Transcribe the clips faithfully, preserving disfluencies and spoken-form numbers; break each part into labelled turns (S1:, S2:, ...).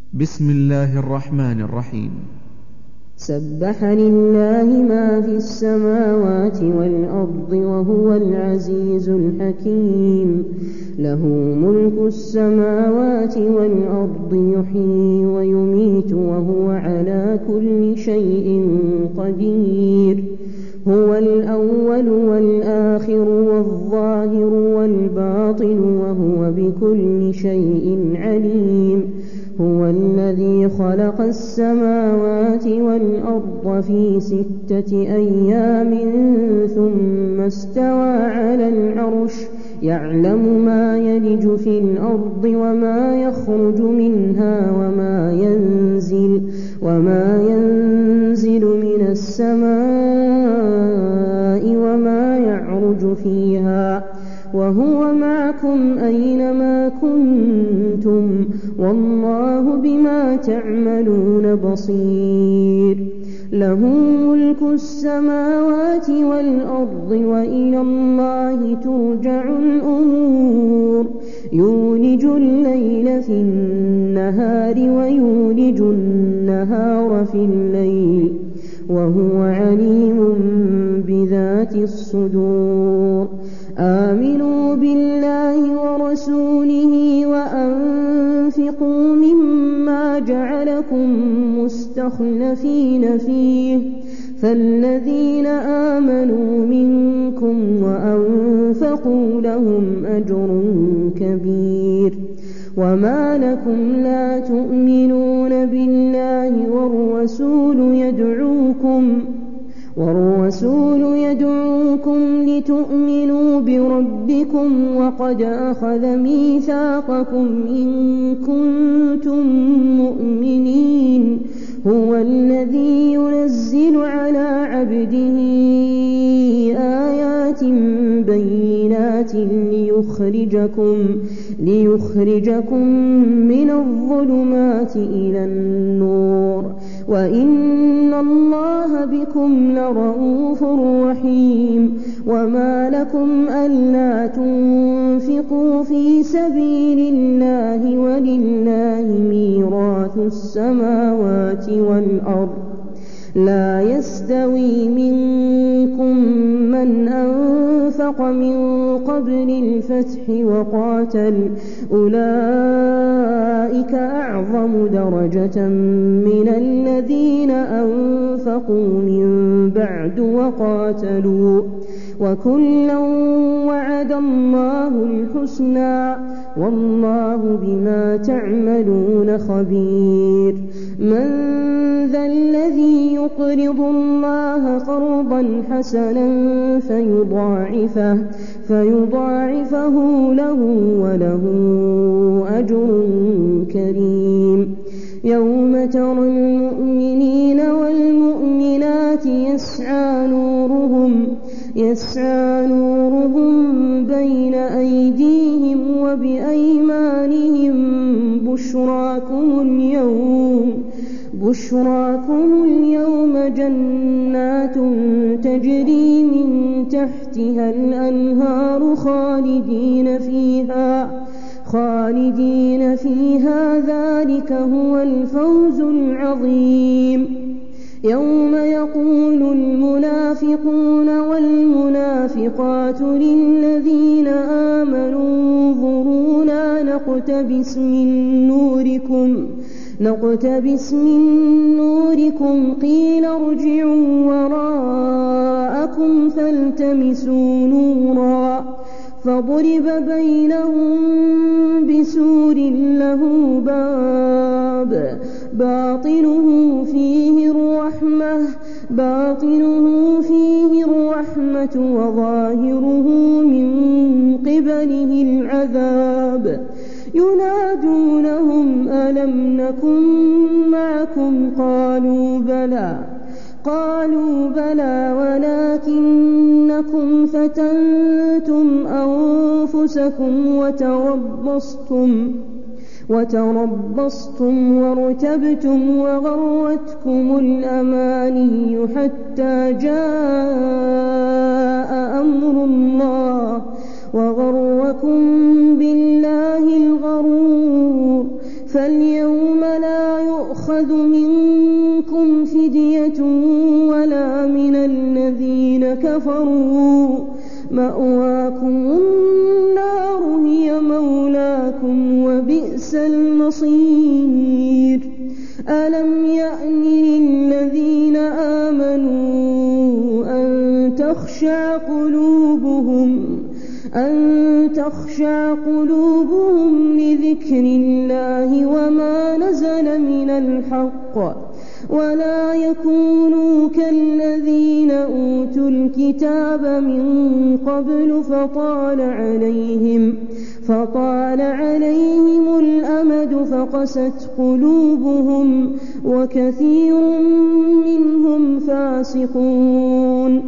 S1: بسم الله الرحمن الرحيم.
S2: سبح لله ما في السماوات والأرض وهو العزيز الحكيم. له ملك السماوات والأرض يحيي ويميت وهو على كل شيء قدير. هو الأول والآخر والظاهر والباطن وهو بكل شيء عليم. هو الذي خلق السماوات والأرض في ستة أيام ثم استوى على العرش يعلم ما يلج في الأرض وما يخرج منها وما ينزل وما ينزل من السماء وما يعرج فيها وهو معكم أينما كنتم والله بما تعملون بصير. له ملك السماوات والأرض وإلى الله ترجع الأمور. يولج الليل في النهار ويولج النهار في الليل وهو عليم بذات الصدور. آمنوا بالله ورسوله وأنفقوا مما جعلكم مستخلفين فيه فالذين آمنوا منكم وأنفقوا لهم أجر كبير. وما لكم لا تؤمنون بالله والرسول يدعوكم والرسول يدعوكم لتؤمنوا بربكم وقد أخذ ميثاقكم إن كنتم مؤمنين. هو الذي ينزل على عبده آيات بينات ليخرجكم ليخرجكم من الظلمات إلى النور وإن الله بكم لرءوف رحيم. وما لكم ألا تنفقوا في سبيل الله ولله ميراث السماوات والأرض. لا يستوي منكم من أنفق من قبل الفتح وقاتل أولئك أعظم درجة من الذين أنفقوا من بعد وقاتلوا وكلا وعد الله الحسنى والله بما تعملون خبير. من ذا الذي يقرض الله قرضا حسنا فيضاعفه, فيضاعفه له وله أجر كريم. يوم ترى المؤمنين والمؤمنات يسعى نورهم يسعى نورهم بين أيديهم وبأيمانهم بشراكم اليوم بشراكم اليوم جنات تجري من تحتها الأنهار خالدين فيها خالدين فيها ذلك هو الفوز العظيم. يوم يقول المنافقون والمنافقات للذين آمنوا انظرونا نقتبس من نوركم نقتبس من نوركم قيل ارجعوا وراءكم فالتمسوا نورا فضرب بينهم بسور له باب باطنه فيه الرحمة باطنه فيه الرحمة وظاهره من قبله العذاب. ينادونهم ألم نكن معكم قالوا بلى قالوا بلى ولكنكم فتنتم أنفسكم وتربصتم وتربصتم وارتبتم وغرتكم الأماني حتى جاء أمر الله وغركم بالله الغرور. فاليوم لا يؤخذ منكم فدية ولا من الذين كفروا، مأواكم النار هي مولاكم وبئس المصير. ألم يأن للذين آمنوا أن تخشع قلوبهم أن تخشع قلوبهم لذكر الله وما نزل من الحق، ولا يكونوا كالذين أوتوا الكتاب من قبل فطال عليهم فطال عليهم الأمد فقست قلوبهم وكثير منهم فاسقون.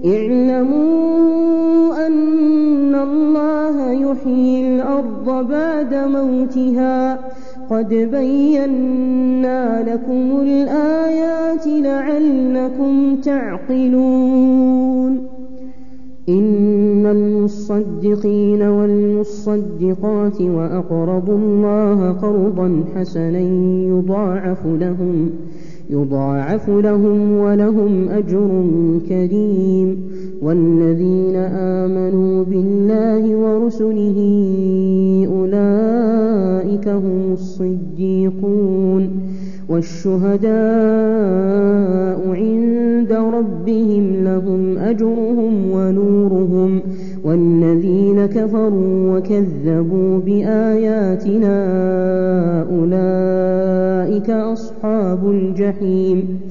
S2: اعلموا أن الله يحيي الأرض بعد موتها، قد بينا لكم الآيات لعلكم تعقلون. إن المصدقين والمصدقات وأقرضوا الله قرضا حسنا يضاعف لهم يضاعف لهم ولهم أجر كريم. والذين آمنوا بالله ورسله أولئك هم الصديقون والشهداء عند ربهم لهم أجرهم ونورهم. والذين كفروا وكذبوا بآياتنا أولئك أصحاب الجحيم.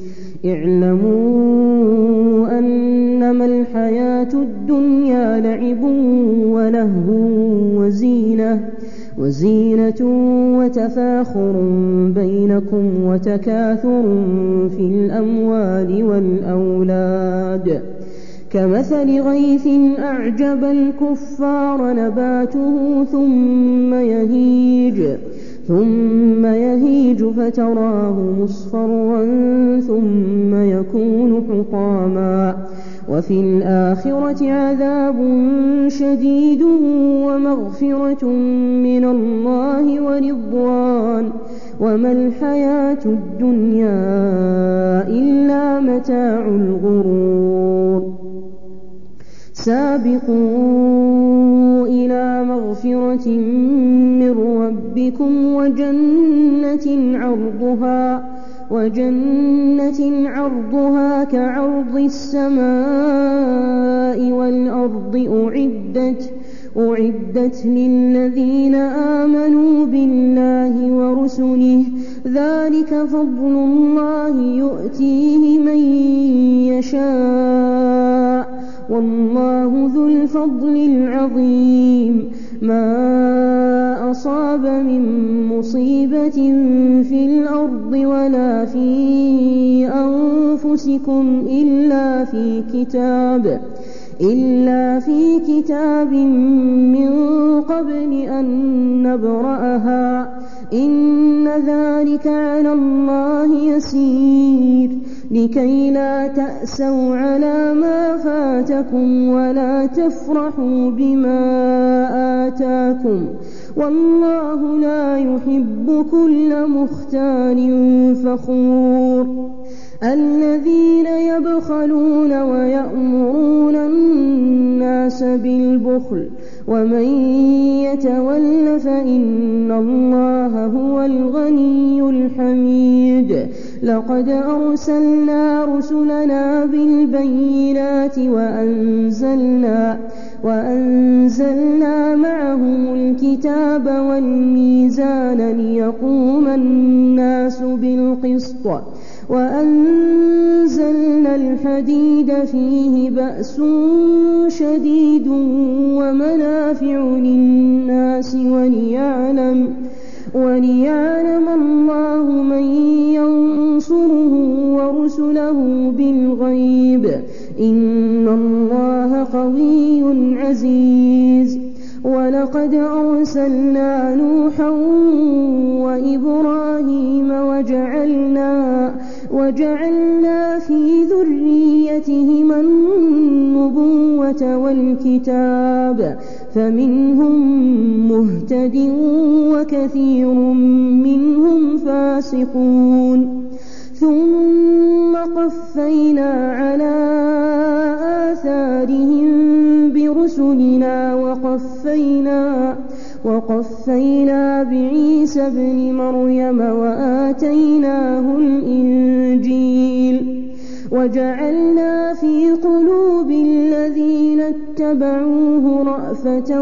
S2: اعلموا أنما الحياة الدنيا لعب ولهو وزينة وزينة وتفاخر بينكم وتكاثر في الأموال والأولاد، كمثل غيث أعجب الكفار نباته ثم يهيج ثم يهيج فتراه مصفرا ثم يكون حطاما، وفي الآخرة عذاب شديد ومغفرة من الله ورضوان، وما الحياة الدنيا إلا متاع الغرور. سابقوا إلى مغفرة من ربكم وجنة عرضها وجنة عرضها كعرض السماء والأرض أعدت أعدت للذين آمنوا بالله ورسله، ذلك فضل الله يؤتيه من يشاء والله ذو الفضل العظيم. ما أصاب من مصيبة في الأرض ولا في أنفسكم إلا في كتاب إلا في كتاب من قبل أن نبرأها، إن ذلك على الله يسير. لكي لا تأسوا على ما فاتكم ولا تفرحوا بما آتاكم، والله لا يحب كل مختال فخور. الذين يبخلون ويأمرون الناس بالبخل ومن يتول فإن الله هو الغني الحميد. لقد أرسلنا رسلنا بالبينات وأنزلنا وأنزلنا معهم الكتاب والميزان ليقوم الناس بالقسط، وأنزلنا الحديد فيه بأس شديد ومنافع للناس وليعلم وليعلم الله من ينصره ورسله بالغيب، إن الله قوي عزيز. ولقد أرسلنا نوحا وإبراهيم وجعلنا وجعلنا في ذريتهما النبوة الحكمة والكتاب فمنهم مهتد وكثير منهم فاسقون ثم قفينا على آثارهم برسلنا وقفينا وقفينا بعيسى ابن مريم وآتيناه الإنجيل وجعلنا في قلوب الذين اتبعوه رأفة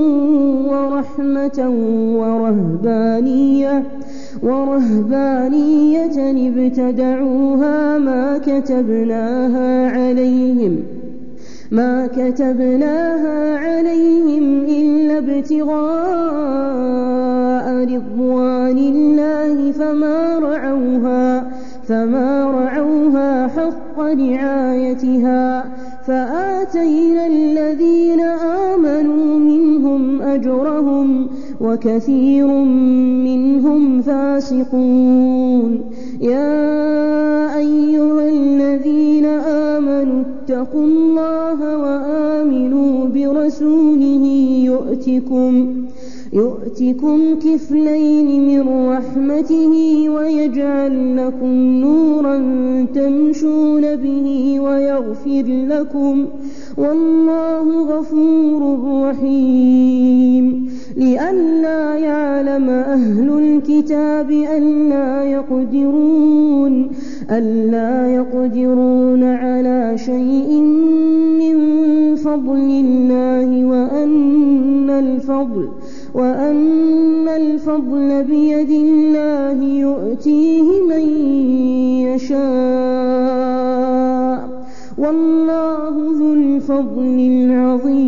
S2: ورحمة ورهبانية ورهبانية ابتدعوها ما كتبناها عليهم ما كتبناها عليهم إلا ابتغاء رضوان الله فما رعوها فما رعوها حق رعايتها فآتينا الذين آمنوا منهم أجرهم وكثير منهم فاسقون يا أيها الذين آمنوا اتقوا الله وآمنوا برسوله يؤتكم يؤتكم كفلين من رحمته ويجعل لكم نورا تمشون به ويغفر لكم والله غفور رحيم لئلا يعلم أهل الكتاب ألا يقدرون ألا يقدرون على شيء من فضل الله وأن الفضل وأن الفضل بيد الله يؤتيه من يشاء والله ذو الفضل العظيم